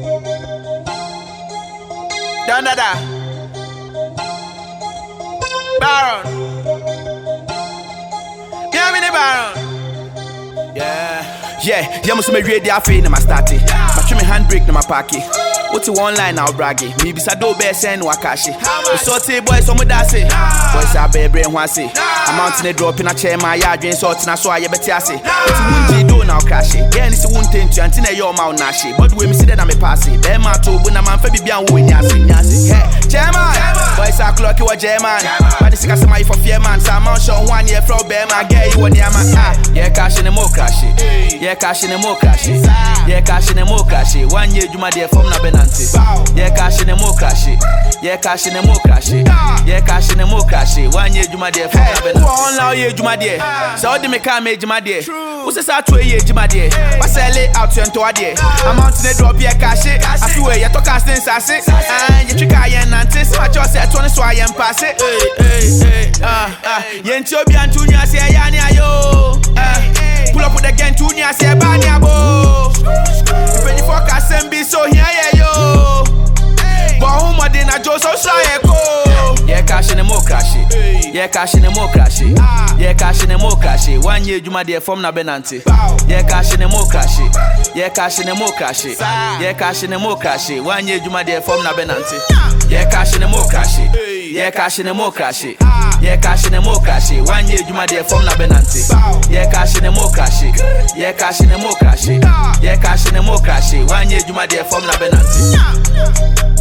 Dada Baron. Yeah, me the Baron. Yeah, must me ready I feel in my starty. My trim handbrake in my pocket. What's one line now braggy? Me be do best and wakashi. The sorty boys on my dassy. Boys are baby and wasi. I'm mounting a drop in a chair, my yard drain sorting a so I bet I say. It's one do now crashy. Yeah, it's one thing to antina your mount nashi. But we see that I'm a passy. Bear my two when I'm for be and win yasi. Hey, chairman. Boys are clocky or German. But this is my for fear man. Some man show 1 year from bear my gay you on your man. Yeah, cash in the more crashy. Yeah, cash in the more crashy. Yeah, cash in the more crashy. 1 year you my dear from Nabenanti. Yeah, cash in the more crashy. Yeah, cash in the more crashy. Yeah, cash in the more crashy. 1 year you my dear from Nabenanti. One now year you my dear. So the make make you my dear. Who's this out 2 year you my dear? What's sell it out to a dear? I'm out in the drop yeah cash it. I see where you talk as things I say. And you trick I and antis. I just said 20 so I am pass it. Yentobi and Tunia say Yania yo. Pull up with the gang Tunia say Bania bo. If you focus and be so here yo. But who more than a Joe so shy go. Yeah, cash in the more crashy. Yeah, cash in the more crashy. Yeah, cash in the more crashy. 1 year you my dear from Nabenanti. Yeah, cash in the more crashy. Yeah, cash in the more crashy. Yeah, cash in the more crashy. 1 year you my dear from Nabenanti. Yeah, cash in the more crashy. Yeah, cash in the more crashy. Yeah, cash in the more crashy. 1 year you my dear from Nabenanti. Yeah, cash in the more crashy. Yeah, cash in the more crashy. Yeah, cash in the more crashy. 1 year you my dear from Nabenanti.